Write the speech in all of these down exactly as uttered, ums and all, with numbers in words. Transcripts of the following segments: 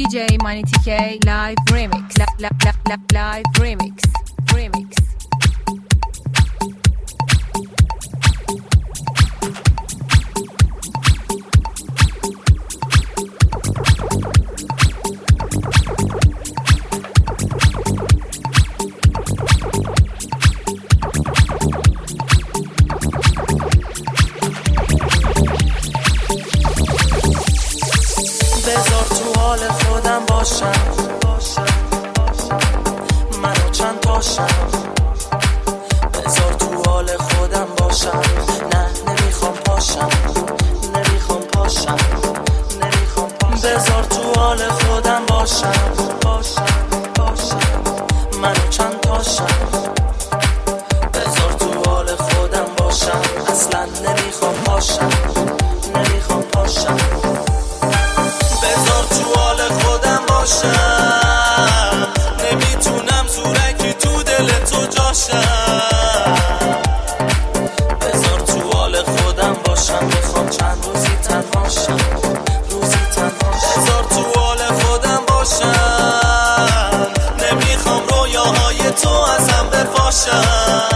J Money T K live remix. La, la, la, la, live remix. Remix. بذار تو حال خودم باشم، منو چند پاشم. بذار تو حال خودم باشم، نه نمیخوام پاشم، نمیخوام پاشم، نمیخوام پاشم. بذار تو حال خودم باشم، باشم، باشم، منو چند پاشم. بذار تو حال خودم باشم، اصلا نمیخوام پاشم، نمیخوام پاشم. بذار تو حال خودم باشم، نمیتونم زورکی تو دل تو جاشم. بذار تو حال خودم باشم، میخوام چند روزی تنهاشم، روزی تنهاشم. بذار تو حال خودم باشم، نمیخوام رویاهای تو ازم بپاشم.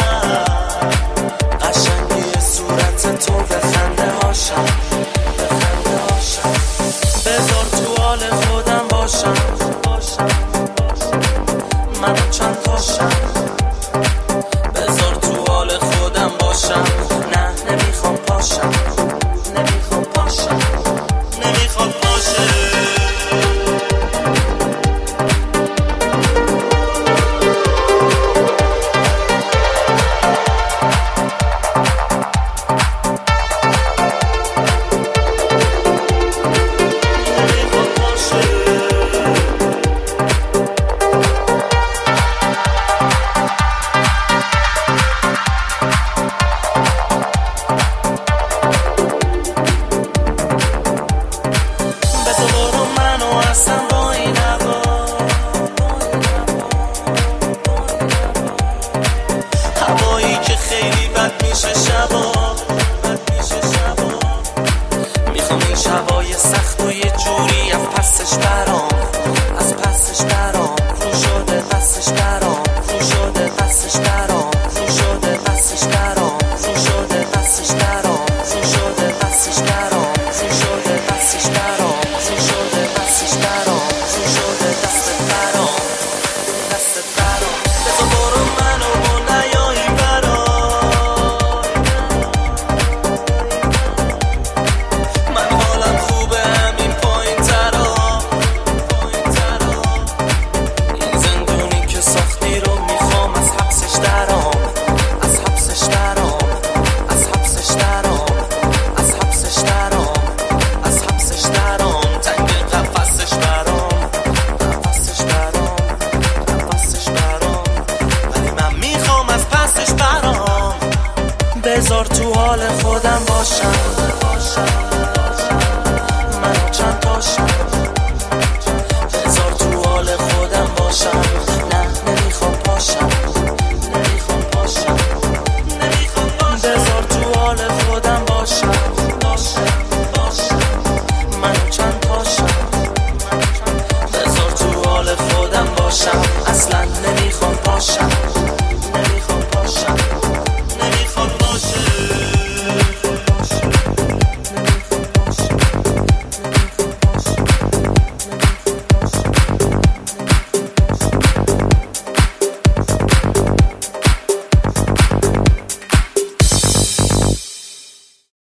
قشنگی صورت تو به خنده هاشم، به خنده هاشم. بذار تو حال خودم باشم، باشم، منو چند پاشم. بذار تو حال خودم باشم، نه نمیخوام پاشم، نمیخوام پاشم، نمیخوام پاشم. هوایی که خیلی بد میشه شبا، بد میشه شبا. میخوام این شبای سخت و یه جوری از پسش برام، از پسش برام. رو شده پسش برام، رو شده پسش برام، رو شده پسش برام، رو شده پسش برام، رو شده پسش برام، رو شده پسش برام، رو شده پسش برام، رو شده دست برام، دست برام. بذار برو منو با نیایی برام، من حالم خوبه همین پایین ترا، پایین ترا. این زندونی که ساختی رو میخوام از حبسش درام، از حبسش درام، از حبسش درام، از حبسش درام، از حبسش درام. تنگ قفسش برام، قفسش برام، قفسش برام. ولی من میخوام از پسش برام. بذار تو حال خودم باشم، منو چند پاشم. بذار تو حال خودم باشم،